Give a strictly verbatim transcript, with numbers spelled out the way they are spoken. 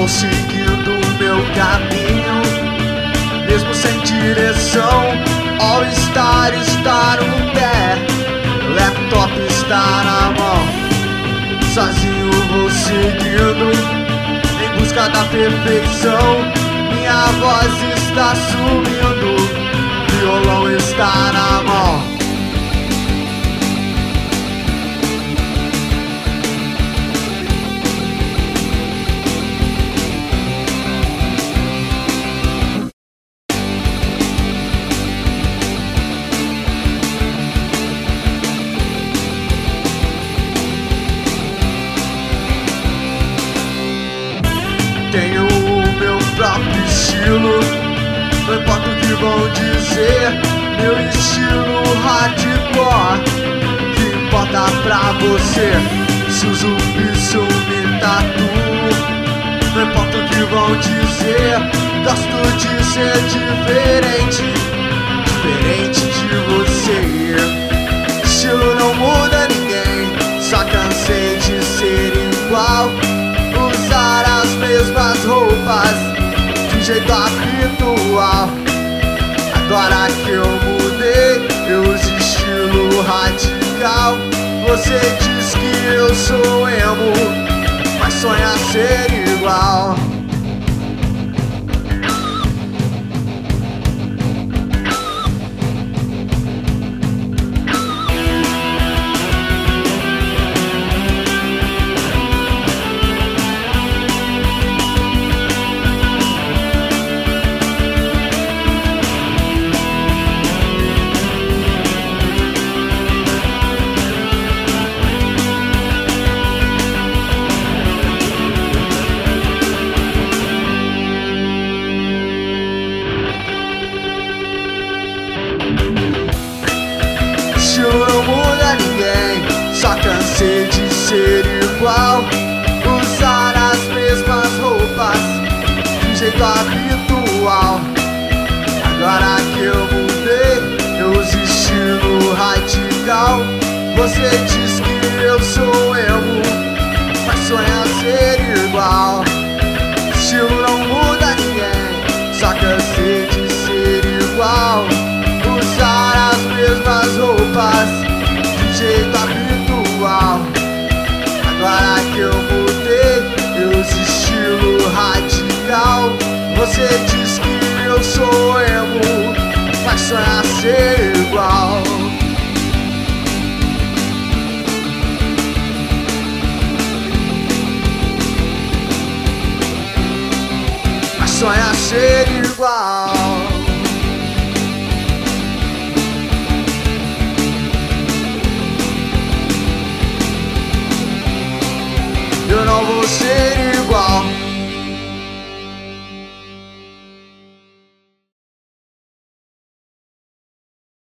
vou seguindo o meu caminho, mesmo sem direção. All Star está no pé, laptop está na mão. Sozinho vou seguindo em busca da perfeição. Minha voz está sumindo, violão está na mão. Tenho o meu próprio estilo, não importa o que vão dizer. Meu estilo hardcore, o que importa pra você? Se uso isso, me tatuo, não importa o que vão dizer. Gosto de ser diferente, diferente de você. Estilo não muda ninguém, só cansei de ser igual. Usar as mesmas roupas de um jeito habitual. Agora que eu mudei, eu uso estilo radical. Você diz que eu sou emo, mas sonha ser igual. Estilo não muda ninguém, só cansei de ser igual. Usar as mesmas roupas de um jeito habitual. Agora que eu mudei, eu uso estilo radical. Você diz que eu sou emo, mas sonha ser igual. Estilo não muda ninguém, só cansei de ser igual. Usar as mesmas roupas de um jeito habitual. Agora que eu mudei, eu uso estilo radical. Você diz que eu sou emo, mas sonha ser igual. Mas sonha ser igual. Eu não vou ser